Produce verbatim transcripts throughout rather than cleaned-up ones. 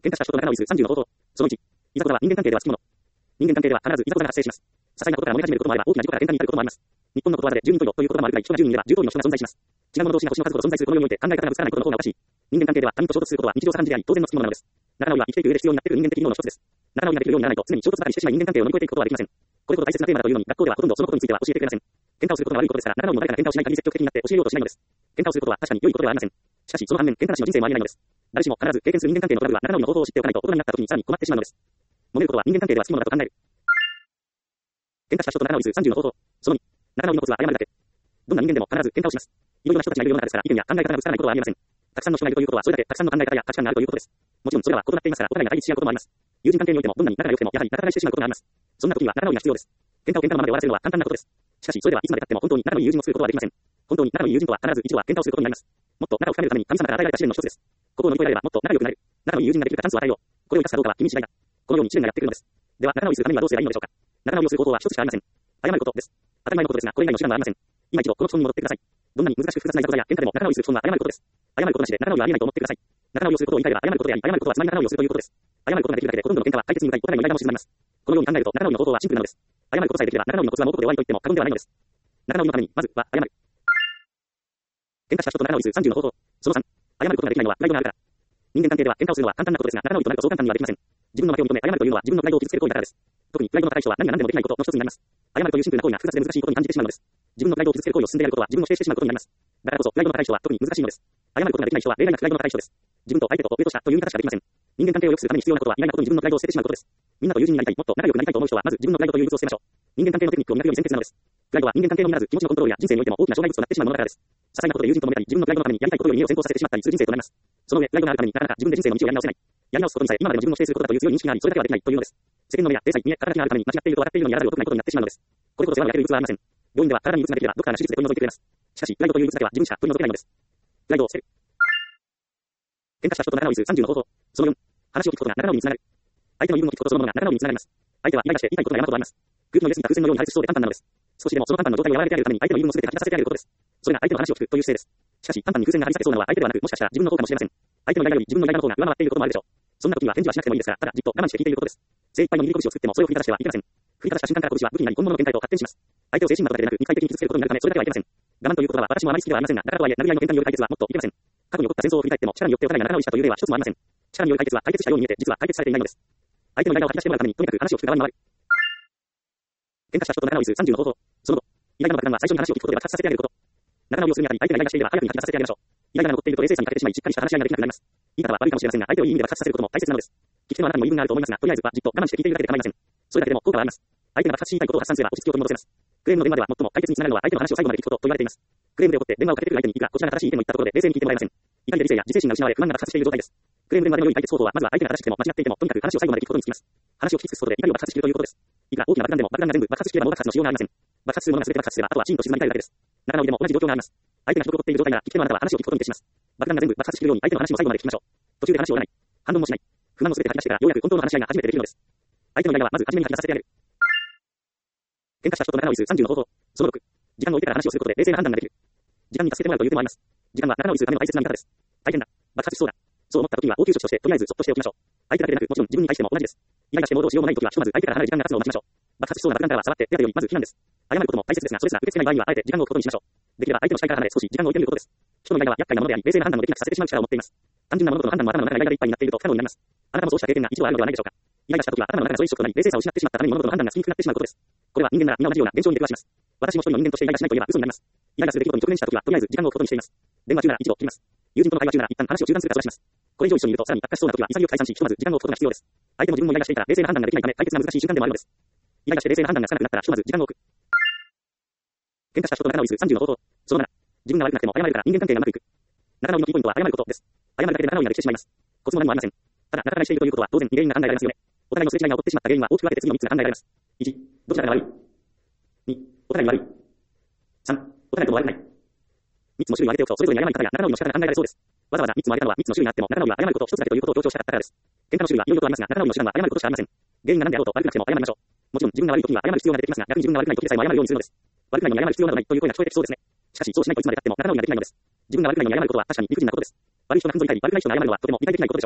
喧嘩した人と仲直りするさんじゅうの方法。そのいち、いざこざは人間関係ではつきもの。人間関係では必ずいざこざが発生します。些細なことから燃え始めることもあれば、大きな事故から喧嘩に至ることもあります。日本のことわざでじゅうにんトイレという言葉もあるくらい、人がじゅうにんいればじゅう通りの人が存在します。違う者同士が星の数ほど存在するこの世において考え方がぶつからないことの方がおかしい。人間関係では他人と衝突することは日常茶飯事であり、当然のつきものなのです。仲直りは生きていく上で必要になっている人間的技能の一つです。仲直りができるようにならないと常に衝突ばかりしてしまい人間関係を乗り越えていくことはできません。これほど大切なテーマだというのに学校ではほとんどそのことについては教えてくれません。喧嘩をすることが悪いことですから、仲直りも誰かが喧嘩をしない限り積極的になって教えようとしないのです。喧嘩をすることは確かに良いことではありません。しかしその反面、喧嘩なしの人生もありえないのです。誰しも必ず経験する人間関係のトラブルは仲直りの方法を知っておかないと大人になった時にさらに困ってしまうのです。揉めることは人間関係ではつきものだと考える。喧嘩した人と仲直りするさんじゅうの方法。そのに、仲直りのコツは謝るだけ。どんな人間でも必ず喧嘩をします。いろいろな人たちがいる世の中ですから、意見や考え方がぶつからないことはありえません。たくさんの人がいるということは、それだけたくさんの考え方や価値観があるということです。もちろんそれらは異なっていますから、お互いが対立し合うこともあります。友人関係においてもどんなに仲が良くても、やはり仲違いしてしまうことがあります。そんな時には仲直りが必要です。喧嘩を喧嘩のままで終わらせるのは簡単なことです。しかし、それではいつまで経っても本当に仲のいい友人を作ることはできません。本当に仲のいい友人とは必ず一度は喧嘩をすることになります。もっと仲を深めるために神様から与えられた試練の一つです。ここを乗り越えられればもっと仲良くなれる。仲のいい友人ができるかチャンスを与えよう。これを生かすかどうかは君次第だ。このように試練がやってくるのです。では、仲直りするためにはどうすればいいのでしょうか。仲直りをする方法は一つしかありません。謝ることです。当たり前のことですが、これ以外の手段はありません。今一度この基本に戻ってください。どんなに難しく複雑ないざこざや喧嘩でも仲直りする基本は謝ることです。謝ることなしで仲直りはありえないと思ってください。仲直りをすることを言い換えれば謝ることであり、謝ることはつまり仲直りをするということです。謝ることができるだけでほとんどの喧嘩は解決に向かい、お互いの間も静まります。このように考えると仲直りの方法はシンプルなのです。謝ることさえできれば仲直りのコツは猛虎で終わりと言っても過言ではないのです。仲直りのために、まずは謝る。喧嘩した人と仲直りするさんじゅうの方法。そのさん、謝ることができないのはプライドがあるから。人間関係では喧嘩をするのは簡単なことですが、仲直りとなるとそう簡単にはできません。自分の負けを認め謝るというのは自分のプライドを傷つける行為だからです。特にプライドの高い人は何が何でもできないことの一つになります。謝るというシンプルな行為が複雑で難しいことに感じてしまうのです。自分のプライドを傷つける行為を進んでやることは自分を否定してしまうことになります。だからこそプライドの高い人は特に難しいのです。謝ることができない人は例外なくプライドの高い人です。自分と相手と上と下という見方しかできません。人間関係を良くするために必要なことは意外なことに自分のプライドを捨ててしまうことです。みんなと友人になりたい、もっと仲良くなりたいと思う人はまず自分のプライドという物を捨てましょう。人間関係のテクニックを磨くより先決なのです。プライドは人間関係のみならず気持ちのコントロールや人生においても大きな障害物となってしまうものだからです。些細なことで友人と揉めたり、自分のプライドのためにやりたいことより家を先行させてしまったりする人生となります。その上、プライドがあるためになかなか自分で人生の道をやり直せない。やり直すことにさえ今までの自分を否定することだという強い認識があり、それだけはできないというのです。世間の目や体裁、見え、体があるために間違っていると笑っているのにやらざるを得ないことになってしまうのです。これほど世話を焼ける器はありません。病院では体に異物ができればドクターが手術で取り除いてくれます。しかし、プライドという異物だけは自分しか取り除けないのです。プライドを捨てる。喧嘩した人と仲直りするさんじゅうの方法。そのよん、話を聞くことが仲直りにつながる。相手の言うのを聞くことそのものが仲直りにつながります。相手はイライラして言いたいことが山ほどあります。空気の入れすぎた風船のように破裂しそうで簡単なのです。少しでもその簡単な状態を和らげてあげるために相手の言うのを全て吐き出させてあげることです。それが相手の話を聞くという姿勢です。しかし、簡単に風船が張り裂けそうなのは相手ではなく、もしかしたら自分の方かもしれません。相手のイライラより自分のイライラの方が上回っていることもあるでしょう。そんな時には返事はしなくてもいいですが、ただじっと我慢して聞いていることです。精一杯の握り拳を作ってもそれを振りかざしてはいけません。振りかざした瞬間から拳は武器になり本物の展開と発展します。相手を精神まとでなく肉体的に傷つけることになるためそれだけはいけません。我慢ということは私もあまり好きではありませんが、だからとはいえ殴り合いの喧嘩による解決はもっといけません。過去に起こった戦争を振り返っても力によってお互いが仲直りしたという例は一つもありません。力による解決は解決したように見えて実は解決されていないのです。相手のイライラを吐き出してもらうためにとにかく話を聞く側に回る。喧嘩した人と仲直りするさんじゅうの方法。その後、イライラの爆弾は最初に話を聞くことで爆発させてあげること。仲直りをするにあたり相手がイライラしていれば早くに吐き出させてあげましょう。イライラが残っていると冷静さに欠けてしまいしっかりした話し合いができなくなります。言い方は悪いかもしれませんが、相手をいい意味で爆発させることも大切なのです。聞き手のあなたにも言い分があると思いますが、とりあえずはじっと我慢して聞いているだけで構いません。それだけでも効果はあります。相手が爆発し言いたいことを発散すれば落ち着きを取り戻せます。クレームの電話では最も解決につながるのは相手の話を最後まで聞くことと言われています。クレームで怒って電話をかけてくる相手にいくらこちらが正しい意見を言ったところで冷静に聞いてもらえません。怒りで理性や自制心が失われ不安が爆発している状態です。クレーム電話での良い解決方法はまずは相手が正しくても間違っていてもとにかく話を最後まで聞くことにつきます。話を聞き尽くすことで怒りを爆発しきるということです。いくら大きな爆弾でも爆弾が全部爆発しきればもう爆発のしようがありません。爆発するものが全て爆発すればあとはチーンと静まりたいだけです。仲直りでも同じ状況があります。相手がひどく怒っている状態なら聞き手のあなたは話を聞くことに徹します。爆弾が全部爆発しきるように相手の話を最後まで聞きましょう。途中で話を折らない。反論もしない。不満を全て吐き出してからようやく本当の話し合いが初めてできるのです。相手のイライラはまず初めに吐き出させてあげる。喧嘩した人と仲直りするさんじゅうの方法。そのろく、時間を置いてから話をすることで冷静な判断ができる。時間に助けてもらうという手もあります。時間は仲直りするための大切な味方です。大変だ。爆発しそうだ。そう思った時には応急処置としてとりあえずそっとしておきましょう。相手だけでなくもちろん自分に対しても同じです。イライラしてもどうしようもない時はひとまず相手から離れる時間が経つのを待ちましょう。爆発しそうな爆弾からは触って手当てよりまず避難です。謝ることも大切ですが、それすら受け付けない場合にはあえて時間を置くことにしましょう。できれば相手の視界から離れ少し時間を置いてみることです。人のイライラは厄介なものであり、冷静な判断をできなくさせてしまう力を持っています。単純な物事の判断も頭の中がイライラでいっぱいになっていると不可能になります。あなたもそうした経験が一度はあるのではないでしょうか。イライラした時は頭の中がそういうショックとなり冷静さを失ってしまったために物事の判断がしにくくなってしまうことです。これは人間なら皆同じような現象に出くわします。私も一人の人間としてイライラしないと言えば嘘になります。イライラする出来事に直面した時はとりあえず時間を置くことにしています。電話中なら一度切ります。友人との会話中なら一旦話を中断するかそらします。これ以上一緒にいるとさらに悪化しそうな時は潔く解散し、ひとまず時間を置くことが必要です。相手も自分もイライラしていたら冷静な判断ができないため解決が難しい瞬間でもあるのです。イライラして冷静な判断がつかなくなったらひとまず時間を置く。喧嘩した人と仲直りするさんじゅうの方法。そのなな、自分が悪くなくても謝るから人間関係がうまくいく。仲直りのキーポイントは謝ることです。謝るだけで仲直りができてしまいます。コツも何もありません。ただ仲違いしているということは当然原因が考えられますよね。お互いのすれ違いが起こってしまった原因は大きく分けて次のみっつが考えられます。いち、どちらかが悪い。に、お互いに悪い。さん、お互いとも悪くない。みっつの種類を挙げておくとそれぞれに謝り方や仲直りの仕方が考えられそうです。わざわざみっつも挙げたのはみっつの種類があっても仲直りは謝ること一つだけということを強調したかったからです。喧嘩の種類はいろいろとありますが仲直りの手段は謝ることしかありません。原因が何であろうと悪くなくても謝りましょう。もちろん自分が悪い時には謝る必要が出てきますが逆に自分が悪くない時でさえも謝るようにするのです。悪くないのに謝る必要などないという声が聞こえてきそうですね。しかしそうしないといつまで経っても仲直りができないのです。自分が悪くないのに謝ることは確かに理不尽なことです。悪い人が犯罪に対し悪くない人が謝るのはとても理解できないことでしょう。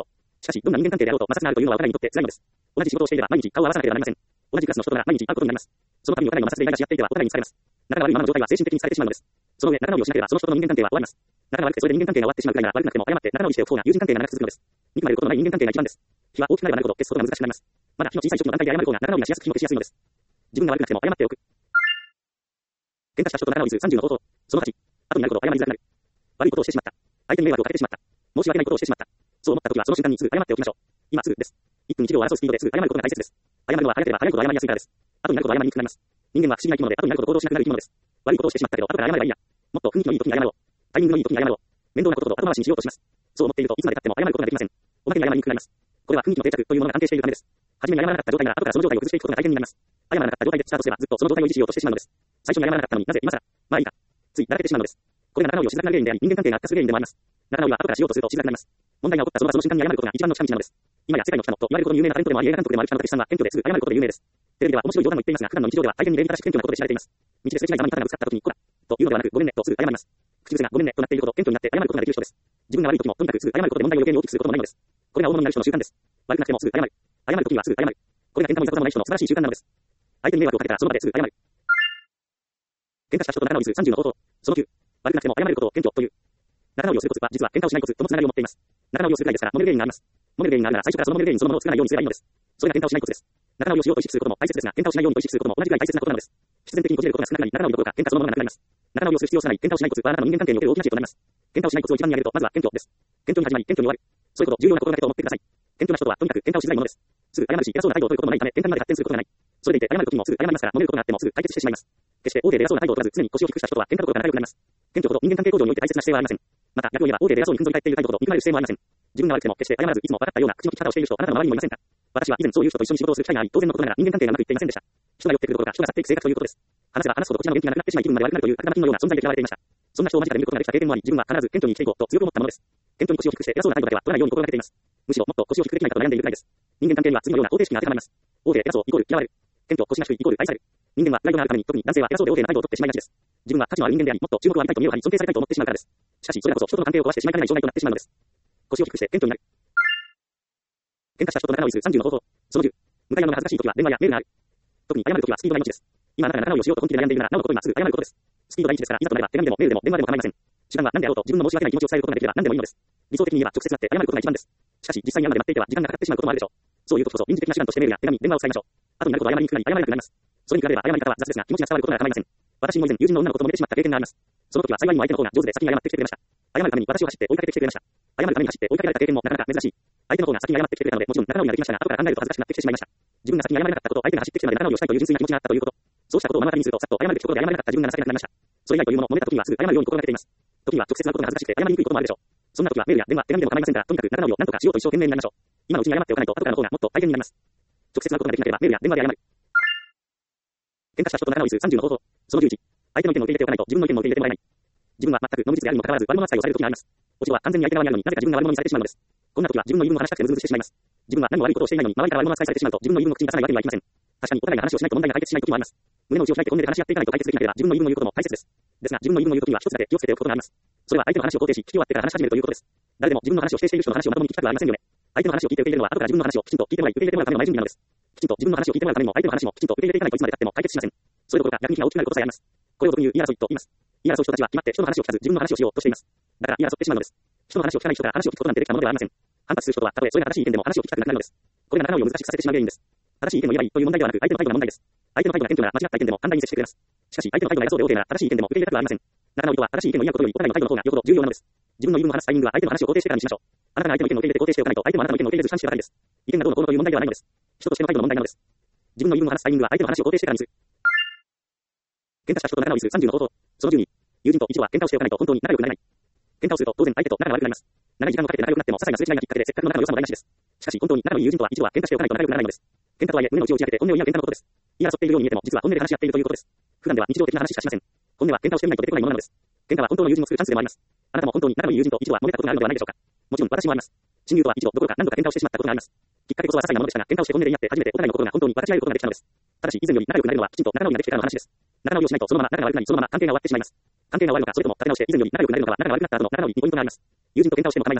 しかし、どんな人間関係であろうと摩擦があるというのはお互いにとって辛いのです。同じ仕事をしていれば毎日顔を合わさなければなりません。同じクラスの人とが毎日会うことになります。その度にお互いの摩擦でイライラし合っていてはお互いに疲れます。仲が悪いままの状態は精神的に疲れてしまうのです。その上、仲直りをしなければその人との人間関係は終わります。仲が悪くてそれで人間関係が終わってしまうくらいなら悪くなくても謝って仲直りしておく方が友人関係が長く続くのです。憎まれることのない人間関係が一番です。火は大きくなればなるほど消すことが難しくなります。まだ火の小さい初期の段階で謝る方が仲直りがしやすく火も消しやすいのです。自分が悪くなくても謝っておく。喧嘩した人と仲直りするさんじゅうの方法。そのはち、後になるほど謝りづらくなる。悪いことをしてしまった。相手に迷惑をかけてしまった。申し訳ないことをしてしまった。そう思った時はその瞬間にすぐ謝っておきましょう。今すぐです。いっぷんいちびょうを争うスピードですぐ謝ることが大切です。謝るのは早ければ早いほど謝りやすいからです。後になるほど謝りにくくなります。人間は不思議な生き物で後になるほど行動しなくなる生き物です。悪いことをしてしまったけど後から謝ればいいや。もっと雰囲気のいい時に謝ろう。タイミングのいい時に謝ろう。面倒なことほど後回しにしようとします。そう思っているといつまで経っても謝ることができません。おまけに謝りにくくなります。これは雰囲気の定着というものが関係しているためです。初めに謝らなかった状態が後からその状態を崩していくことが大変になります。謝らなかった状態でスタートすればずっとその状態を維持しようとしてしまうのです。最初に謝らなかったのになぜ今更、まあいいか。ついだらけてしまうのです。これが仲直りをしづらくなる原因であり、人間関係が悪化する原因でもあります。仲直りは後からしようとするとしづらくなります。問題が起こったその場その瞬間に謝ることが一番の近道なのです。今や世界の北野と言われるほどの有名なタレントでもあり映画監督でもある北野武さんは謙虚ですぐ謝ることで有名です。テレビでは面白い冗談も言っていますが、普段の日常では大変に礼儀正しく謙虚なことで知られています。道ですれ違いざまに肩がぶつかった時にこらというのではなくごめんねとすぐ謝ります。口癖がごめんねとなっているほど謙虚になって謝ることができる人です。自分が悪い時もとにかくすぐ謝ることで問題を余計に大きくすることもないのです。これが大物になる人の習慣です。悪くなくてもすぐ謝る。謝る時はすぐ謝る。これが喧嘩もいざこざもない人の素晴らしい習慣なのです。相手に迷惑をかけたらその場ですぐ謝る。喧嘩した人と仲直りするさんじゅうの方法。そのきゅう、悪くなくても謝れることを謙虚という。仲直りをするコツは実は喧嘩をしないコツとのつながりを持っています。仲直りをするくらいですから揉める原因があります。揉める原因があるなら最初からその揉める原因そのものを作らないようにすればいいのです。それが喧嘩をしないコツです。仲直りをしようと意識することも大切ですが、喧嘩をしないようにと意識することも同じくらい大切なことなのです。必然的にこじれることが少なくなり、仲直りどころか喧嘩そのものがなくなります。仲直りをする必要すらない喧嘩をしないコツはあなたの人間関係における大きな知恵となります。喧嘩をしないコツを一番に挙げるとまずは謙虚です。謙虚に始まり謙虚に終わる。そういうこと重要な心がけと思ってください。謙虚な人とはとにかく喧嘩をしづらいものです。すぐ謝るし偉そうな態度を取ることもないため喧嘩まで発展することがない。それでいて謝る時もすぐ謝りますから揉めることがあってもすぐ解決してしまいます。決して大手で偉そうな態度を取らず常に腰を低くした人は喧嘩どころか仲良くなります。謙虚ほど人間関係向上において大切な姿勢はありません。また逆を言えば大手で偉そうに踏んぞり返っている態度ほど憎まれる姿勢もありません。自分が悪くても決して謝らずいつも分かったような口の利き方をしている人あなたの周りにもいませんか。私は以前そういう人と一緒に仕事をする機会があり当然のことながら人間関係がうまくいっていませんでした。人が寄ってくることが人が去っていく性格ということです。話せば話すほどこちらの元気がなくなってしまい気分まで悪くなるという悪魔のような存在で嫌われていました。そんな人を間近で見ることができた経験もあり自分は必ず謙虚に生きていこうと強く思ったものです。謙虚に腰を低くして偉そうな態度だけは取らないように心がけています。むしろもっと腰を低くできないかと悩んでいるくらいです。人間関係には次のような方程式が当てはまります。大手で偉そうイコール嫌われる。謙虚腰が低いイコール愛される。人間はプライドがあるために特に男性は偉そうで大手な態度を取ってしまいがちです。自分は価値のある人間でありもっと注目を浴びたいと見栄を張り尊敬されたいと思ってしまうからです。しかしそれらこそ人との関係を壊してしまいかねない障害となってしまうのです。腰を低くして謙虚になる。喧嘩した人と仲直りするさんじゅうの方法。そのじゅう、向かい合うのが恥ずかしい時は電話やメールがある。特に謝る時はスピードが命です。今あなたが仲直りをしようと本気で悩んでいるならなおのこと今すぐ謝ることです。スピードが命ですからいざとなれば手紙でもメールでも電話でも構いません。手段は何であろうと自分の申し訳ない気持ちを伝えることができれば何でもいいのです。理想的に言えば直接会って謝ることが一番です。しかし実際に謝るまで待っていては時間がかかってしまうこともあるでしょう。そういう時こそ臨時的な手段としてメールや手紙、電話を使いましょう。後になるほど謝りにくくなり謝れなくなります。それに比べれば謝り方は雑ですが気持ちが伝わることなら構いません。私も以前友人の女の子と揉めてしまった経験があります。その時は幸いにも相手の方が上手で先に謝ってきてくれました。謝るために私を走って追いかけてきてくれました。謝るために走って追いかけられた経験もなかなか珍しい。相手の方が先に謝ってきてくれたのでもちろん仲直りができましたが後から考えると恥ずかしくなってきてしまいました。自分が先に謝れなかったこと、相手が走ってきてまで仲直りをしたいという純粋な気持ちがあったということ。そうしたことを目の当たりにするとさっと謝るべきところで謝れなかった自分が情けなくなりました。それ以外というもの揉めた時にはすぐ謝るように心がけています。時には直接なことが恥ずかしくて謝りにくいこともあるでしょう。そんな時はメールや電話、手紙でも構いませんからとにかく仲直りを何とかしようと一生懸命になりましょう。今のうちに謝っておかないと後からの方がもっと大変になります。直接なことができなければメールや電話で謝る。喧嘩した人と仲直りするさんじゅうの方法。そのじゅういち、相手の意見を受け入れておかないと自分の意見も受け入れてもらえない。自分は全く能率であるにもかかわらず悪者扱いをされる時があります。おちは完全に相手側にあるのになぜか自分が悪者にされてしまうのです。こんな時は自分の言い分を話したくてムズムズしてしまいます。自分は何も悪いことをしていないのに周りから悪者扱いされてしまうと自分の言い分を口に出さないわけにはいきません。確かにお互いが話をしないと問題が解決しない時もあります。胸の内を開いて本音で話し合っていかないと解決できなければ自分の言い分を言うことも大切です。ですが自分の言い分を言う時には一つだけ気をつけておくことがあります。それは相手の話を肯定し聞き終わってから話し始めるということです。誰でも自分の話を否定している人の話をまともに聞きたくはありませんよね。相手の話を聞いて受け入れるのは後から自分の話をきちんと聞いてもらい受け入れてもらうための前準備なのです。きちんと自分の話を聞いてもらうためにも相手の話もきちんと受け入れていかないといつまで経っても解決しません。それどころか逆に気が大きくなることさえあります。これを俗に言う言い争いと言います。言い争う人たちは決まって人の話を聞かず自分の話をしようとしています。だから言い争ってしまうのです。人の話を聞かない人から話を聞くことなんてできたものではありません。反発する人とはたとえそれが正しい意見でも話を聞きたくなくなるのです。これが仲直りを難しくさせてしまう原因です。正しい意見を言えばいいという問題ではなく相手の態度が問題です。相手の態度が謙虚なら間違った意見でも簡単に接してくれます。しかし相手の態度が偉そうで大手なら正しい意見でも受け入れたくはありません。仲直りとは正しい意見を言うことよりお互いの態度の方がよほど重要なのです。自分の言い分を話すタイミングは相手の話を肯定してからにしましょう。あなたが相手の意見を受け入れて肯定しておかないと相手もあなたの意見を受け入れず主観してばかりです。意見がどうのこうのという問題ではないのです。人としての態度の問題なのです。自分の言い分を話すタイミングは相手の話を肯定してからにする。喧嘩した人と仲直りするさんじゅうの方法。そのじゅうに、友人と一度は喧嘩をしておかないと本当に仲良くなれない。喧嘩をすると当然相手と仲が悪くなります。長い時間をかけて仲良くなっても些細なすれ違いがきっかけでせっかくの仲の良さも台無しです。しかし本当に仲のいい友人とは一度は喧嘩しておかないと仲良くならないのです。喧嘩とはいえ胸の内を打ち明けて本音を言い合う喧嘩のことです。言い争っているように見えても実は本音で話し合っているということです。普段では日常的な話しかしません。本音は喧嘩をしてみないと出てこないものなのです。喧嘩は本当の友人を作るチャンスでもあります。あなたも本当に仲のいい友人と一度は揉めたことがあるのではないでしょうか。もちろん私もあります。親友とは一度どころか何度か喧嘩をしてしまったことがあります。きっかけこそは些細なものでしたが喧嘩をして本音で言い合って初めてお互いの心が本当に分かち合えることができたのです。ただし以前より仲良くなるのはきちんと仲直りができてからの話です。仲直りをしないとそのまま仲が悪くなりそのまま関係が終わってしまいます。関係が終わるのかそれとも立て直して以前より仲良くなれるのか仲が悪くなった後の仲直りにポイントがあります。友人と喧嘩をしても構いません。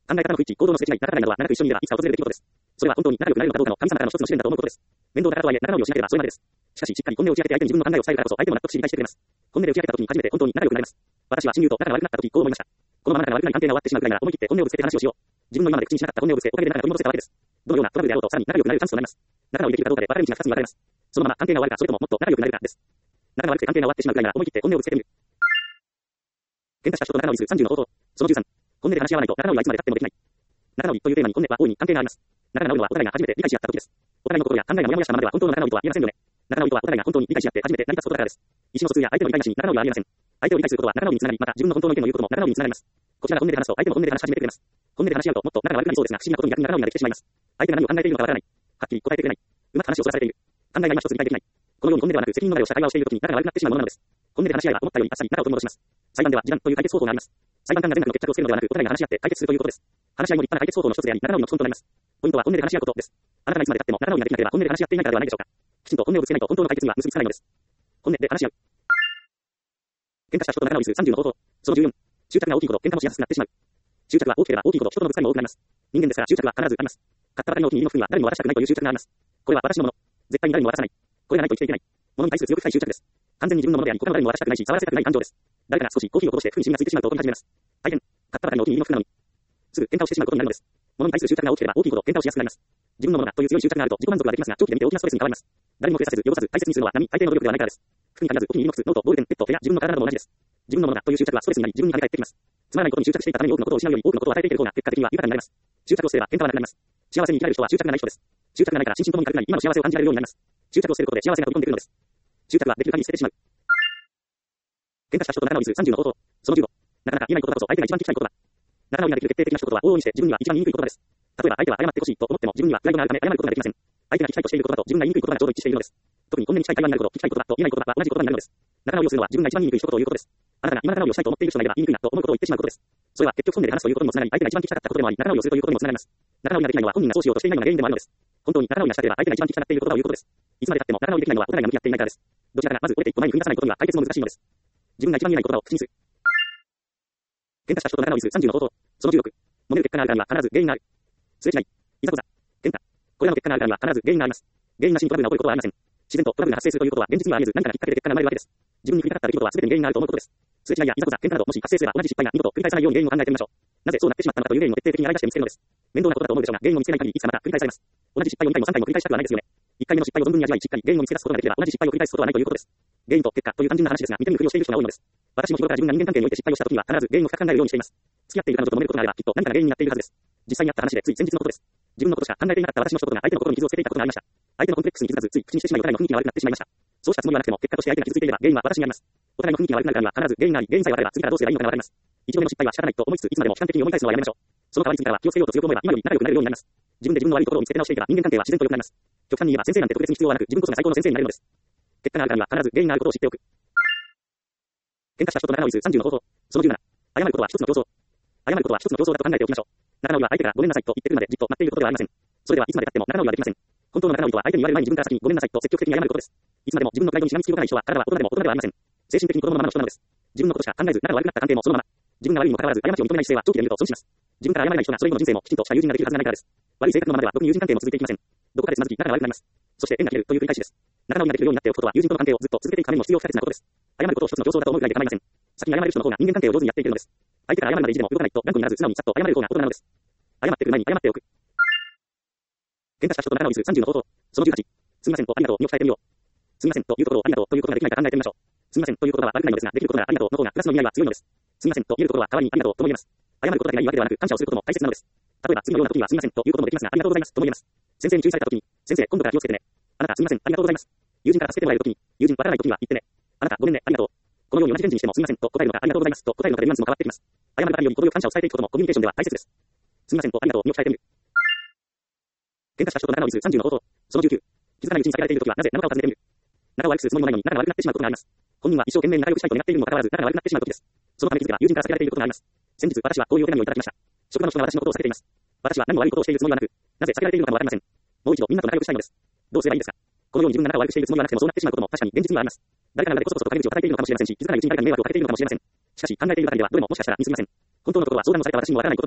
考え方の不一致、行動のすれ違い、仲がないなどは長く一緒にいればいつか訪れる出来事です。それは本当に仲良くなれるのかどうかの神様からの一つの試練だと思うことです。面倒だからとはいえ、仲直りをしなければそれまでです。しかし、しっかり本音を打ち明けて相手に自分の考えを伝えるからこそ、相手も納得し理解してくれます。本音で打ち明けた時に初めて本当に仲良くなれます。私は親友と仲が悪くなった時、こう思いました。このまま仲が悪くなり関係が終わってしまうくらいなら思い切って本音をぶつけて話をしよう。自分の今まで口にしなかった本音をぶつけ、おかげで仲が取り戻せたわけです。どのようなトラブルであろうとさらに仲良くなれるチャンスとなります。仲直りできるかどうかで分かれ道がふたつに分かれます。そのまま関係が終わるか、それとももっと仲良くなれるかです。仲が悪くて関係が終わってしまうくらいなら思い切って本音をぶつけてみる。喧嘩した人と仲直りするさんじゅうの方法。そのじゅうさん。本音で話し合わないと仲直りはいつまで経ってもできない。仲直りというテーマに本音は大いに関係があります。仲が直るのはお互いが初めて理解し合った時です。お互いの心や考えがモヤモヤしたままでは本当の仲直りとは言えませんよね。仲直りとはお互いが本当に理解し合って初めて成り立つことだからです。意思の疎通や相手の理解なしに仲直りはありえません。相手を理解することは仲直りにつながり、また自分の本当の意見を言うことも仲直りにつながります。こちらが本音で話すと相手も本音で話し始めてくれます。本音で話し合うともっと仲が悪くなりそうですが、不思議なことに逆に仲直りができてしまいます。相手が何を考えているのかわからない。はっきり答えてくれない。うまく話をそらされている。考えが今一つ理解できない。このように本音ではなく責任逃れをした会話をしているときに仲が悪くなってしまうものなのです。本音で話し合いは思ったよりあっさり仲を取り戻します。裁判では示談という解決方法があります。裁判官が全部の決着をつけるのではなく、お互いが話し合って解決するということです。話し合いも立派な解決方法の一つであり、仲直りの基本となります。ポイントは本音で話し合うことです。あなたがいつまで経っても仲直りができなければ本音で話し合っていないからではないでしょうか。きちんと本音をぶつけないと本当の解決には結びつかないのです。本音で話し合う。喧嘩した人と仲直りするさんじゅうの方法。そのじゅうよん。執着が大きいほど喧嘩もしやすくなってしまう。執着が大きければ大きいほど人とのぶつかりも多くなります。人間ですから執着は必ずあります。買ったばかりのお気に入りの服には誰にも渡したくないという執着があります。これは私のもの。絶対に誰にも渡さない。これがないと生きていけない。物に対する強く深い執着です。完全に自分のものであり、他の誰にも渡したくないし、触らせたくない感情です。誰かが少しコーヒーをこぼして服にシミがついてしまうと怒り始めます。大変。買ったばかりのお気に入りの服なのに。すぐ喧嘩をしてしまうことになるのです。物に対する執着が大きければ大きいほど喧嘩をしやすくなります。自分のものだという強い執着があると自己満足ができますが、長期で見て大きなストレスに変わります。誰にも触れさせず、汚さず、大切にするのは並大抵の努力ではないからです。服に限らず、お気に入りの靴、ノート、ボールペン、ペット、手や自分の体なども同じです。自分のものだという執着はストレスになり、自分に跳ね返ってきます。つまらないことに執着していたために多くのことを失うより多くのことを与えていける方が結果的には豊かになります。執着をすれば喧嘩はなくなります。幸せに生きられる人は執着がない人です。執着がないから心身ともに軽くなり、今の幸せを感じられるようになります。執着を捨てることで幸せが飛び込んでくるのです。執着はできる限り捨ててしまう。喧嘩した人と仲直りするさんじゅうの方法。そのじゅうご。なかなか言えないことだこそ相手が一番聞きたいことだ。仲直りができる決定的な一言は往々にして自分には一番言いにくい言葉です。例えば相手は謝ってほしいと思っても自分にはプライドがあるため謝ることができません。相手が聞きたいとしている言葉と自分が言いにくい言葉がちょうど一致しているのです。特に本音に近い会話になるほど聞きたい言葉と言えない言葉は同じ言葉になるのです。仲直りをするのは自分が一番言いにくい一言を言うことです。あなたが今仲直りをしたいと思っている人がいれば言いにくいなと思うことを言ってしまうことです。それは結局本音で話すということにもつながり、相手が一番聞きたかったことでもあり、仲直りをするということにもつながります。仲直りができないのは本人がそうしようとしていないのが原因でもあるのです。本当に仲直りがしたければ相手が一番聞きたがっている言葉を言うことです。いつまで経っても仲直りできないのはお互いが向き合っていないからです。どちらかがまず折れて一歩前に踏み出さないことには解決も難しいのです。自分が一番言えない言葉を口にする。喧嘩した人と仲直りするさんじゅうの方法。そのじゅうろく。揉める結果があるからには必ず原因がある。すれ違い、いざこざ、喧嘩。これらの結果があるからには必ず原因があります。原因なしにトラブルが起こることはありません。自然とトラブルが発生するということは現実にはあり得ず何かがきっかけで結果が生まれるわけです。自分に振りかかった出来事は全てに原因があると思うことです。すれ違いやいざこざ、喧嘩などもし発生すれば同じ失敗が二度と繰り返さないように原因を考えてみましょう。なぜそうなってしまったのかという原因を徹底的に洗い出して見つけるのです。面倒なことだと思うでしょうが、原因を見つけない限りいつかまた繰り返されます。同じ失敗をにかいもさんかいも繰り返したくはないですよね。いっかいめの失敗を存分に味わい、しっかり原因を見つけ出すことができれば同じ失敗を繰り返すことはないということです。原因と結果という単純な話ですが、見て見ぬふりをしている人が多いのです。私も日頃から自分が人間関係において失敗をしたときには必ず原因を深く考えるようにしています。付き合っている彼女と揉めることがあればきっと何かが原因になっているはずです。実際にあった話でつい先日のことです。自分のことしか考えていなかった私の一言が相手の心に傷をつけていたことがありました。相手のコンプレックスに気づかずつい口にしてしまいお互いの雰囲気が悪くなってしまいました。そうしたつもりはなくても結果として相手が傷ついていれば原因は私にあります。お互いの雰囲気が悪くなるからには必ず原因があり、原因さえ分かれば次からどうすればいいのかが分かります。一度目の失敗は仕方ないと思いつついつまでも悲観的に思い返すのはやめましょう。その代わり次からは気をつけようと強く思えば今より仲良くなれるようになります。自分で自分の悪いところを見つけ直していけば人間関係は自然と良くなります。極端に言えば先生なんて特別に必要はなく自分こそが最高の先生になれるのです。結果があるからには必ず原因があることを知っておく。喧嘩した人と仲直りするさんじゅうの方法。そのじゅうなな。謝ることは一つの競争。謝ることは一つの競争だと考えておきましょう。仲直りは相手がごめんなさいと言ってくるまでじっと待っていることではありません。それではいつまで経っても仲直りはできません。本当の仲直りとは相手に言われる前に自分から先にごめんなさいと積極的に謝ることです。いつまでも自分のプライドにしがみつき動かない人は体は大人でも大人ではありません。精神的に子供のままの人なのです。自分のことしか考えず仲が悪くなった関係もそのまま。自分が悪いにもかかわらず過ちを認めない姿勢は長期で見ると損します。自分から謝れない人がそれ以後の人生もきちんとした友人ができるはずがないからです。悪い性格のままではろくに友人関係も続いていきません。どこかでつまずき仲が悪くなります。そして縁が切れるという繰り返しです。仲直りができるようになっておくことは友人との関係をずっと続けていくためにも必要不可欠なことです。謝ることを一つの競争だと思うくらいで構いません。先に謝る人の方が人間関係を上手にやっていけるのです。相手から謝るまで意地でも動かないと頑固にならず素直にさっと謝れる方が大人なのです。謝ってくる前に謝っておく。喧嘩した人と仲直りするさんじゅうの方法。そのじゅうはち。すみませんとありがとうに伝えてみよう。すみませんというところをありがとうということができないか考えてみましょう。すみませんということは悪くないのですが、できることならありがとうの方がプラスの意味合いは強いのです。すみませんと言えることは代わりにありがとうとも言えます。謝ることだけがいいわけではなく感謝をすることも大切なのです。例えば次のような時にはすみませんということもできますが、ありがとうございますとも言えます。先生に注意された時に、先生今度から気をつけてね。あなたすみませんありがとうございます。友人から助けてもらえる時に、友人わからない時には言ってね。あなたごめんねありがとう。このように同じ返事にしてもすみませんと答えるのかありがとうございますと答えるのかでニュアンスも変わってきます。謝るばかりより程よく感謝を伝えていくこともコミュニケーションでは大切です。すみませんとありがとうに伝えてみる。喧嘩した人と仲直りするさんじゅうの方法。そのじゅうきゅう。気づかないうちに避けられている時はなぜなのかを尋ねてみる。仲を悪くするつもりもないのに仲が悪くなってしまうことがあります。本人は一生懸命に仲良くしたいと願っているにもかかわらず仲が悪くなってしまう時です。そのため気づけば友人から避けられていることがあります。先日私はこういうお手紙をいただきました。職場の人が私のことを避けています。私は何も悪いことをしているつもりはなく、なぜ避けられているのかもわかりません。もう一度みんなと仲良くしたいのです。どうすればいいですか。このように自分が仲を悪くしているつもりはなくてもそうなってしまうことも確かに現実にはあります。誰かの中でこそこそと陰口を叩いているのかもしれませんし、気づかないうちに誰かに迷惑をかけているのかもしれません。しかし考えている限りではどれももしかしたら見過ぎません。本当のところは相談をされた私にもわからないことです。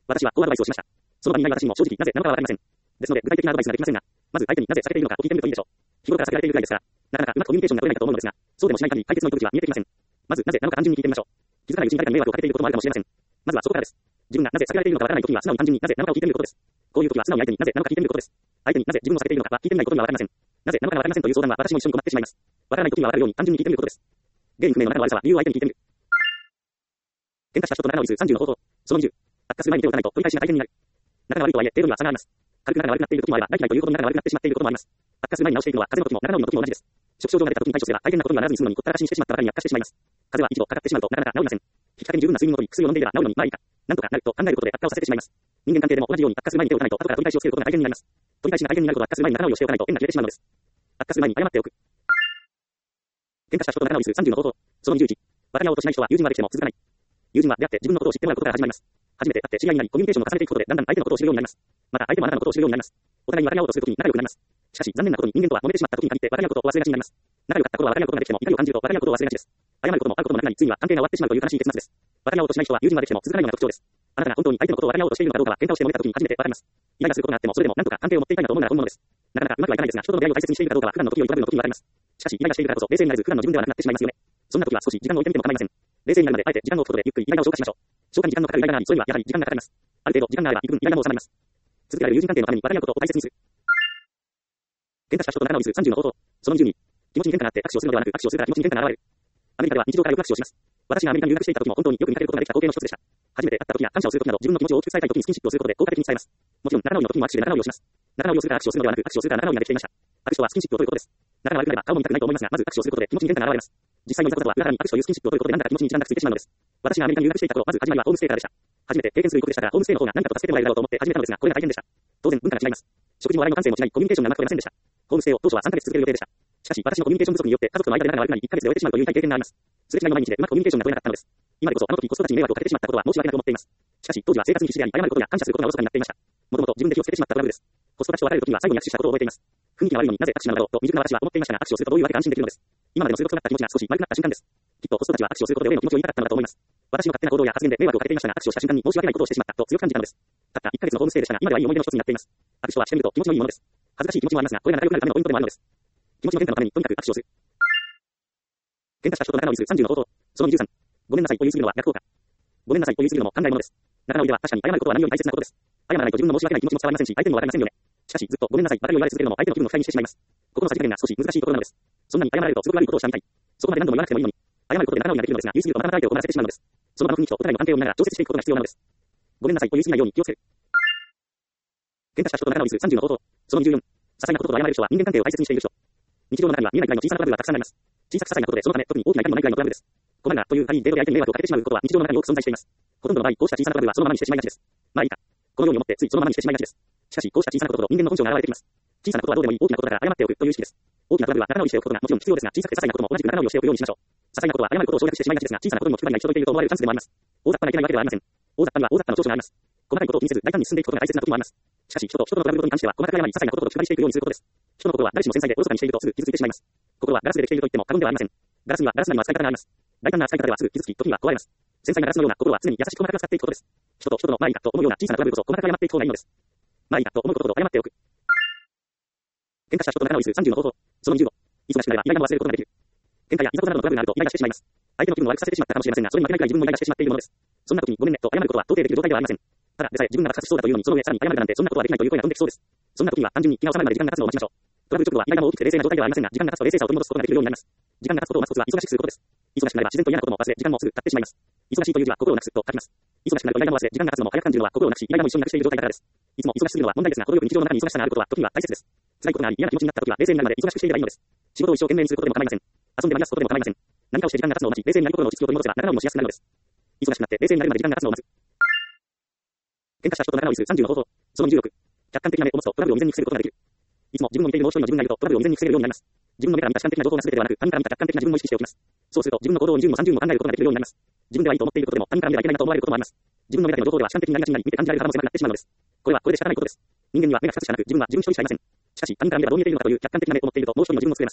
私はこうアドバイスをしました。その場にいない私にも正直なぜなのかはわかりません。ですので具体的なアドバイスができませんが、まず相手になぜ避けているのかを聞いてみるといいでしょう。日頃から避けられているぐらいですから、なかなかうまくコミュニケーションが取れないかと思うのですが、そうでもしない限り解決の糸口は見えてきません。まずなぜなのか単純に聞いてみましょう。気づかないうちに誰かに迷惑をかけていることもあるかもしれません。まずはそこからです。自分がなぜ避けられているのかわからない時には素直に単純になぜなのかを聞いてみることです。こういう時は素直に相手になぜなのか聞いてみることです。相手になぜ自分を避けているのかは聞いてみないことにはわかりません。なぜなのかがわかりませんという相談は私も一緒に困ってしまいます。わからない時にはわかるように単純に聞いてみることです。原因不明の仲の悪さは理由を相手に聞いてみる。喧嘩した人と仲直りするさんじゅうの方法。そのにじゅう。悪化する前に手を打たないと取り返しが大変になる。仲が悪いとはいえ程度には差があります。軽く仲が悪くなっている時もあれば、大嫌いということに仲が悪くなってしまっていることもあります。悪化する前に直していくのは風邪の時も仲直りの時も同じです。初期症状が出た時に対処すれば大変なことにはならずに済むのにほったらかしにしてしまったばかりに悪化してしまいます。風邪は一度かかってしまうとなかなか治りません。きっかけに十分な睡眠をとり薬を飲んでいれば治るのにまあいいか。なんとかなると考えることで悪化をさせてしまいます。人間関係でも同じように悪化する前に手を打たないと後から取り返しをつけることが大変になります。取り返しが大変になることは悪化する前に仲直りをしておかないと縁が切れてしまうのです。悪化する前に謝っておく。喧嘩した人と仲直りするさんじゅうの方法。そのにじゅういち。分かり合おうとしない人は友人までしても続かない。友人は出会って自分のことを知ってもらうことから始まります。初めて会って知り合いになりコミュニケーションを重ねていくことでだんだん相手のことを知るようになります。また相手もあなたのことを知るようになります。お互いに分かり合おうとするときに仲良くなります。しかし残念なことに人間とは揉めてしまったときに限って分かり合うことを忘れがちになります。仲良かった頃は分かり合うことができても怒りを感じると分かり合うことを忘れがちです。謝ることも会うこともなくなりついには関係が終わってしまうという悲しい結末です。分かり合おうとしない人は友人までしても続かないような特徴です。あなたが本当に相手のことを分かり合おうとしているのかどうかは喧嘩をして揉めたときに初めて分かります。イライラすることがあってもそれでも何とか関係を持っていたいなと思うなら本物です。なかなかうまくはいかないですが人との出会いを大切にしているかどうかは普段の時よりトラブルの時に分かります。しかしイライラしているからこそ冷静になれず普段の自分ではなくなってしまいますよね。そんな時は少し時間を置いてみても構いません。冷静になるまであえて時間を置くことでゆっくりイライラを消化しましょう。消化に時間のかかるイライラがあり、それにはやはり時間がかかります。ある程度時間があれば幾分イライラも収まります。続けられる友人関係のために分かり合うことを大切にする。喧嘩した人と仲直りするさんじゅうの方法。そのにじゅうに。気持ちに変化があって握手をするのではなく握手をするから気持ちに変化が現れる。アメリカでは日常からよく握手をします。私がアメリカに留学していた時も本当によく見かけることができた光景の一つでした。初めて会った時や感謝をする時など自分の気持ちを大きく伝えたい時にスキンシップをすることで効果的に伝えます。もちろん仲直りの時も握手で仲直りをします。仲直りをするから握手をするのではなく握手をするから仲直りができていました。握手とはスキンシップを取ることです。仲が悪くなれば顔も見たくないと思いますが、まず握手をすることで気持ちに変化が現れます。実際のいざことは裏腹に握手というスキンシップを取ることでなんだか気持ちに一段がついてしまうのです。私がアメリカに留学していた頃、まず始まりはホームステイからでした。初めて経験することでしたから、ホームステイの方が何かと助けてもらえるだろうと思って始めたのですが、これが大変でした。当然文化が違います。食事も笑いの感性も違い、コミュニケーションがうまく取れませんでした。ホームステイを当初はさんかげつ続ける予定でした。しかし、私のコミュニケーション不足によって家族の間で仲が悪くなりいっかげつで終えてしまうという痛い経験があります。すれ違いの毎日でうまくコミュニケーションが取れなかったのです。今でこそあの時子育ちに迷惑をかけてしまったことは申し訳なく思っています。しかし、当時は生活に必死であり、謝ることや感謝することがおろそかになっていました。もともと自分で気をつけてしまったトラブルです。子育ちと別れる時には最後に握手したことを覚えています。雰囲気が悪いのになぜ握手なのだろうと未熟な私は思っていましたが、握手をするとどういうわけか安心できるのです。今までの鋭くなった気持ちが少し丸くなった瞬間です。きっと子育ちは握手をすることで俺の気持ちを言いたかったのだと思います。私の勝手な行動や発言で迷惑をかけていましたが、握手をした瞬間に申し訳ないことをしてしまったと強く感じたのです。たったいっかげつのホームステイでしたが、今ではいい思い出の一つになっています。握手とはしてみると気持ちのいいものです。恥ずかしい気持ちもありますが、これが仲良くなるためのポイントでもあるのです。気持ちの変化のためにとにかく握手をする。喧嘩した人と仲直りするさんじゅうの方法。そのにじゅうさん。ごめんなさいと言いすぎるのは逆効果。ごめんなさいと言いすぎるのも考えものです。仲直りでは確かに謝ることは何より大切なことです。謝らないと自分の申し訳ない気持ちも伝わりませんし、相手にもわかりませんよね。しかしずっとごめんなさいばかりを言われ続けるのも相手の気分の負担にしてしまいます。ここのさじ加減が少し難しいところなのです。そんなに謝られるとすごく悪いことをしたみたい。そこまで何度も言わなくてもいいのに。謝ることで仲直りができるのですが、言いすぎるとまたまた相手を困らせてしまうのです。その場の雰囲気とお互いの関係を見ながら調節していくことが必要なのです。ごめんなさいと言いすぎないように気をつける。喧嘩した人と仲直りするさんじゅうの方法。そのにじゅうよん。些細なことと謝れる人は人間関係を大切にしている人。日常の中には見えないくらいの小さなトラブルがたくさんあります。小さく些細なことでそのため特に大きな痛みのないくらいのトラブルです。困るなという他人程度で相手に迷惑をかけてしまうことは日常の中に多く存在しています。ほとんどの場合、こうした小さなトラブルはそのままにしてしまいがちです。まあいいか。このように思ってついそのままにしてしまいがちです。しかし、こうした小さなことほど人間の本性が現れてきます。小さなことはどうでもいい大きなことだから謝っておくという意識です。大きなトラブルは仲直りしておくことがもちろん必要ですが、小さくて些細なことも同じく仲直りをしておくようにしましょう。些細なことは謝ることを省略してしまいがちですが、小さなことにも気配りない人といていると思われるチャンスでもあります。大雑把ないけないわけではありません。大雑把には大雑把な長所があります。細かいことを気にせず大胆に進んでいくことが大切な時もあります。しかし、人と人とのトラブルに関しては細かく謝り、些細なことほど気配りしていくようにすることです。人のことは誰しも繊細でおろそかにしているとすぐ傷ついてしまいます。心はガラスでできていると言っても過言ではありません。ガラスにはガラスなりの扱い方があります。大胆な扱い方ではすぐ傷つき、時には壊れます。繊細なガラスのような心は常に優しく細かく使っていくことです。人と人とのまあいいかと思うような小さなトラブルこそ細かく謝っていく方がいいのです。まあいいかと思うことほど謝っておく。喧嘩した人と仲直りするさんじゅうの方法。そのにじゅうご。忙しくなればイライラも忘れることができる。喧嘩やいざことなどのトラブルがあるとイライラしてしまいます。相手の気分を悪くさせてしまったかもしれませんが、それに負けないくらい自分もイライラしてしまっているものです。そんな時にごめんねと謝ることは到底できる状態ではありません。ただでさえ自分が爆発しそうだというのにその上さらに謝るなんてそんなことはできないという声が飛んできそうです。そんな時には単純に気が収まるまで時間が経つのを待ちましょう。トラブル直後はイライラも大きくて冷静な状態ではありませんが、時間が経つと冷静さを取り戻すことができるようになります。時間が経つことを待つコツは忙しくすることです。忙しくなれば自然と嫌なことも忘れ、時間もすぐ経ってしまいます。忙しいという字は心をなくすと書きます。忙しくなるとイライラも忘れ、時間が経つのも早く感じるのは心をなくし、イライラも一緒になくしている状態だからです。いつも忙しすぎるのは問題ですが、程よく日常の中に忙しさがあることは時には大切です。辛いことがあり、嫌な気持ちになった時は冷静になるまで忙しくしていればいいのです。仕事を一生懸命にすることでも構いません。遊んで割り出すことでも構いません。何かをして時間が経つのを待ち、冷静になり心の落ち着きを取り戻せば仲直りもしやすくなるのです。忙しくなって冷静になるまで時間が経つのを待つ。喧嘩した人と仲直りするさんじゅうの方法。そのにじゅうろく。客観的な目を持つとトラブルを未然に防ぐことができる。いつも自分の見ているもう一人の自分がいるとトラブルを未然に防げるようになります。自分の目から見た主観的な情報が全てではなく、他人から見た客観的な自分も意識しておきます。そうすると自分の行動をにじゅうもさんじゅうも考えることができるようになります。自分ではいいと思っていることでも他人から見ればいけないなと思われることもあります。自分の目だけの情報では主観的になりがちになり、見て感じられる可能性がなくなってしまうのです。これはこれで仕方ないことです。人間には目がふたつしかなく、自分は自分一人しかいません。しかし他人から見ればどう見えているのかという客観的な目を持っているともう一人の自分を作れます。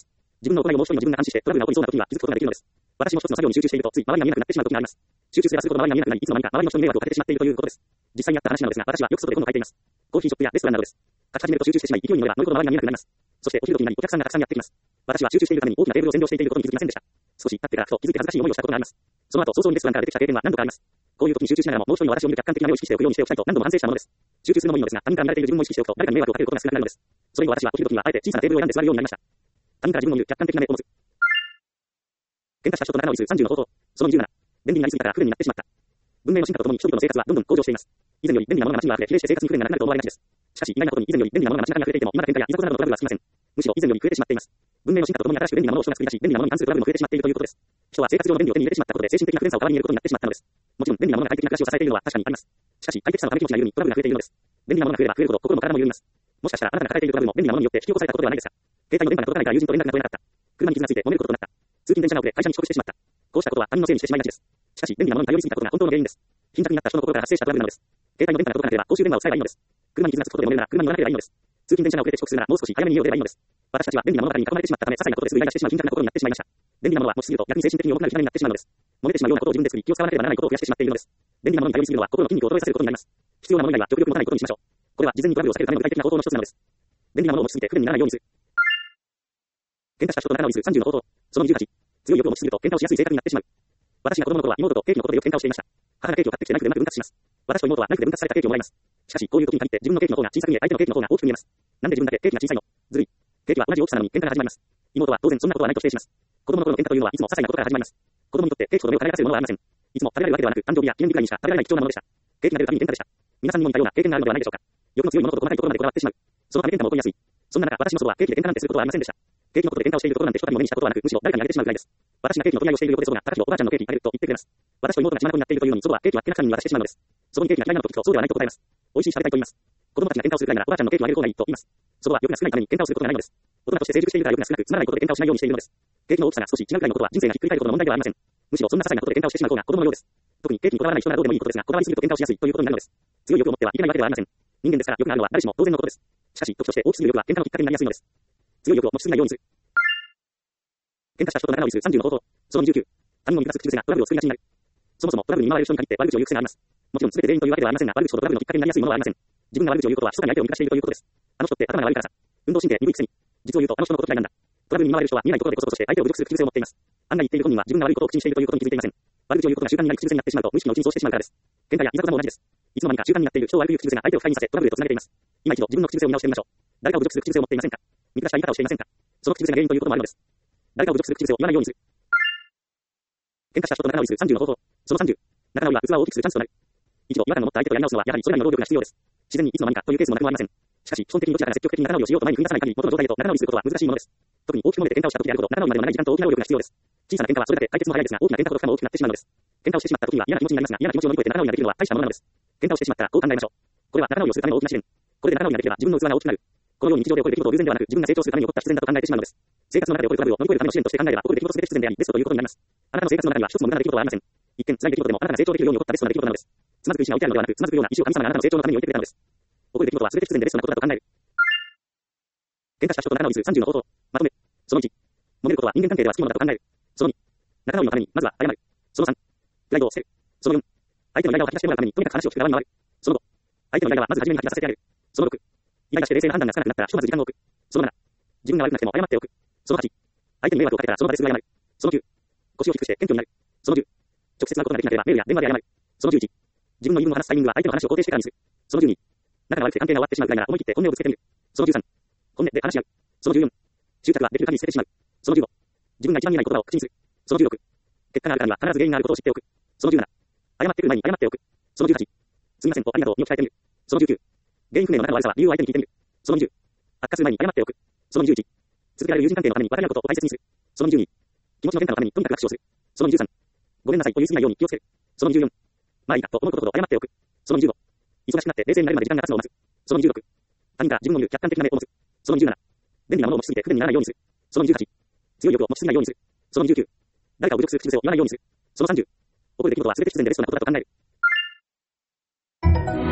自分の行いをもう一人の自分が監視してトラブルが起こりそうな時には気づくことができるのです。私も一つの作業に集中していると、つい周りが見えなくなってしまう時があります。集中すればするほど周りが見えなくなり、いつの間にか周りの人に迷惑をかけてしまっているということです。実際にあった話なのですが、私はよく外で本を書いています。コーヒーショップやレストランなどです。書き始めると集中してしまい、勢いに乗れば乗るほど周りが見えなくなります。そしてお昼時になりお客さんがたくさんやってきます。私は集中しているために大きなテーブルを占領していていることに気づきませんでした。少し経ってからふと気づいて恥ずかしい思いをしたことがあります。その後、早々にレストランから出てきた経験は何度かあります。こういう時に集中しながらも、もう一人の私を見る客観的な目を意識しておくようにしておきたいと何度も反省したものです。集中するのもいいのですが、他人から見られている自分も意識しておくと誰かに迷惑をかけることが少なくなるのです。それに私はお昼時にはあえて小さなテーブルを選んで座るようになりました。他人から自分を見る客観的な目を持つ。喧嘩した人と仲直りするさんじゅうの方法。そのにじゅうなな。便利になりすぎたから不便になってしまった。文明の進化とともに人々の生活はどんどん向上しています。以前より便利なものが街には溢れ、比例して生活に不便がなくなると思われがちです。しかし、意外なことに以前より便利なものが街中に溢れていても、今だ喧嘩やいざこざなどのトラブルは少なくなりません。むしろ以前より増えてしまっています。文明の進化とともに新しく便利なものを人が作り出し、便利なものに関するトラブルも増えてしまっているということです。人は生活上の便利を手に入れてしまったことで精神的な不便さを代わりに得ることになってしまったのです。もちろん便利なものが快適な暮らしを支えているのは確かにあります。しかし、快適さのため気持ちが緩み、トラブルが増えているのです。便利なものが増えれば増えるほど心も体も緩みます。もしかしたらあなたが抱えているトラブルも便利なものによって引き起こされたことではないですか。携帯の電波が届かないから友人と連絡が取れなかった。車に傷がついて揉めることとなった。通勤電車が遅れ会社に遅刻してしまった。こうしたことは他人のせいにしてしまいがちです。しかし、便利なものに頼りすぎたことが本当の原因です。貧弱になった人の心から発生したトラブルなのです。携帯の電波が届かなければ公衆電話を使えばいいのです。車に傷がつくことで揉めるなら車に乗らなければいいのです。通勤電車が遅れて遅刻するならもう少し早めに家を出ればいいのです。私たちは便利な物語に囲まれてしまったため、些細なことですぐイライラしてしまう貧弱な心になってしまいました。便利なものは持ちすぎると逆に精神的に重くなる火種になってしまうのです。揉めてしまうようなことを自分で作り、気を使わなければならないことを増やしてしまっているのです。便利なものに頼りすぎるのは心の筋肉を衰えさせることになります。必要なもの以外は極力持たないことにしましょう。これは事前にトラブルを避けるための具体的な方法の一つなのです。便利なものを持ちすぎて不便にならないようにする。喧嘩した人と仲直りするさんじゅうの方法。そのにじゅうはち。強い欲を持ちすぎると喧嘩をしやすい性格になってしまう。私が子供の頃は妹とケーキのことでよく喧嘩をしていました。母がケーキを買ってきてナイフでうまく分割します。私と妹はナイフで分割されたケーキをもらいます。しかし、こういう時に限って自分のケーキの方が小さく見え、相手のケーキの方が大きく見えます。なんで自分だけケーキが小さいの？ずるい。ケーキは同じ大きさなのに喧嘩が始まります。妹は当然そんなことはないと否定します。子供の頃の喧嘩というのはいつも些細なことから始まります。子供にとってケーキほど目を輝かせるものはありません。いつも食べられるわけではなく、誕生日や記念日くらいにしか食べられない貴重なものでした。ケーキが出るたびに喧嘩でした。皆さんにも似たような経験があるのではないでしょうか。欲の強いものと細かいところまでこだわってしまう。そのため喧嘩も起こりやすい。そんな中、私の祖母はケーキで喧嘩なんてすることはありませんでした。ケーキのことで喧嘩をしているところなんて一度たりも目にしたことはなく、むしろ誰かにあげてしまうくらいです。私がケーキの取り合いをしている横で祖母が、私のおばあちゃんのケーキにあげると言ってくれます。私と妹が血眼になっているというのに、祖母はケーキはけなさんに渡してしまうのです。祖母にケーキが嫌いなのと聞くと、そうではないと答えます。美味しいし食べたいと言います。子供たちが喧嘩をするくらいなら、おばあちゃんのケーキをあげる方がいいと言います。祖母は欲が少ないために喧嘩をすることがないのです。大人として成熟しているから欲が少なく、つまらないことで喧嘩をしないようにしているのです。ケーキの大きさが少し違うくらいのことは人生がひっくり返ることの問題ではありません。むしろそんな些細なことで喧嘩をしてしまう方が子供のようです。特にケーキにこだわらない人ならどうでもいいことですが、こだわりすぎると喧嘩をしやすいということになるのです。強い欲を持ってはいけないわけではありません。人間ですから欲があるのは誰しも当然のことです。しかし、時として大きすぎる欲は喧嘩のきっかけになりやすいのです。強い欲を持ちすぎないようにする。喧嘩した人と仲直りするさんじゅうの方法。そのにじゅうきゅう。他人を見下す口癖がトラブルを作り出しになる。そもそもトラブルに見舞われる人に限って悪口を言う癖があります。もちろん全て全員というわけではありませんが、悪口とトラブルのきっかけになりやすいものはありません。自分が悪口を言うことは密かに相手を見下しているということです。あの人って頭が悪いからさ。運動神経鈍いくせに。実を言うとあの人のこと嫌いなんだ。トラブルに見舞われる人は見えないところでこそとして相手を侮辱する口癖を持っています。案外言っている本人は自分が悪いことを口にしているということに気づいていません。悪口を言うことが習慣になり口癖になってしまうと無意識のうちにそうしてしまうからです。喧嘩やいざこざも同じです。いつの間にか習慣になっている人を悪く言う口癖が相手を不快にさせトラブルへとつなげています。今一度自分の口癖を見直してみましょう。誰かを侮辱する口癖を持っていませんか？見下した言い方をしていませんか？その口癖が原因ということもあるのです。誰かを侮辱する口癖を言わないようにする。喧嘩した人と仲直りするさんじゅうの方法。そのさんじゅう。仲直りは器を大きくするチャンスとなる。一度違和感を持った相手とやり直すのはやはりそれなりの労力が必要です。自然にいつの間にかというケースもなくもありません。しかし、基本的にどちらから積極的に仲直りをしようと前に踏み出さない限り元の状態へと仲直りすることは難しいものです。特に大きく揉めて喧嘩をした時であるほど仲直りまでは長い時間と大きな労力が必要です。小さな喧嘩はそれだけ解決も早いですが、大きな喧嘩ほど負荷も大きくなってしまうのです。喧嘩をしてしまった時には嫌な気持ちになりますが、嫌な気持ちを乗り越えて仲直りができるのは大したものなのです。喧嘩をしてしまったらこう考えましょう。これは仲直りをするための大きな試練。これで仲直りができれば自分の器が大きくなる。このように日常で起こる出来事を偶然ではなく、自分が成長するために起こった必然だと考えてしまうのです。生活の中で起こるトラブルを乗り越えるための試練として考えれば、起こる出来事すべて必然であり、ベストということになります。あなたの生活の中には一つも無駄な出来事はありません。一見辛い出来事でもあなたが成長できるように起こったベストな出来事なのです。つまずく石が置いてあるのではなく、つまずくような石を神様があなたの成長のために置いてくれたのです。起こる出来事は全て必然でベストなことだと考える。喧嘩した人と仲直りするさんじゅうの方法。まとめ。そのいち。揉めることは人間関係では好きものだと考える。そのに。仲直りのためにまずは謝る。そのさん。プライドを捨てる。そのよん。相手のイライラを吐き出してもらうためにとにかく話を聞く側に回る。そのご。相手のイライラはまず初めに吐き出させてやる。そのろく。イライラして冷静な判断がつかなくなったらひとまず時間を置く。そのなな。自分が悪くなっても謝っておく。そのはち。相手に迷惑をかけたらその場ですぐ謝る。そのきゅう。腰を低くして謙虚になる。そのじゅう。直接会うことができなければメールや電話で謝る。そのじゅういち。自分の言い分を話すタイミングは相手の話を肯定してからにする。そのじゅうに。仲が悪くて関係が終わってしまうくらいなら思い切って本音をぶつけてみる。そのじゅうさん。本音で話し合う。そのじゅうよん。執着はできる限り捨ててしまう。そのじゅうご。自分が一番言えない言葉を口にする。そのじゅうろく。結果があるからには必ず原因があることを知っておく。そのじゅうなな。謝ってくる前に謝っておく。そのじゅうはち。すみませんとありがとうにを伝えてみる。そのじゅうきゅう。原因不明の仲の悪さは理由を相手に聞いてみる。そのにじゅう。悪化する前に謝っておく。そのにじゅういち。続けられる友人関係のために分かり合うことを大切にする。そのにじゅうに。気持ちの変化のためにとにかく握手をする。そのにじゅうさん。ごめんなさいと言い過ぎないように気をつける。そのにじゅうよん。まあいいかと思うことほど謝っておく。そのにじゅうご。忙しくなって冷静になるまで時間が経つのを待つ。そのにじゅうろく。他人から自分を見る客観的な目を持つ。そのにじゅうなな。便利なものを持ちすぎて不便にならないようにする。そのにじゅうはち。強い欲を持ちすぎないようにする。そのにじゅうきゅう。誰かを侮辱する口癖を言わないようにする。そのさんじゅう。起こる出来事は全て必然でベストなことだと考える。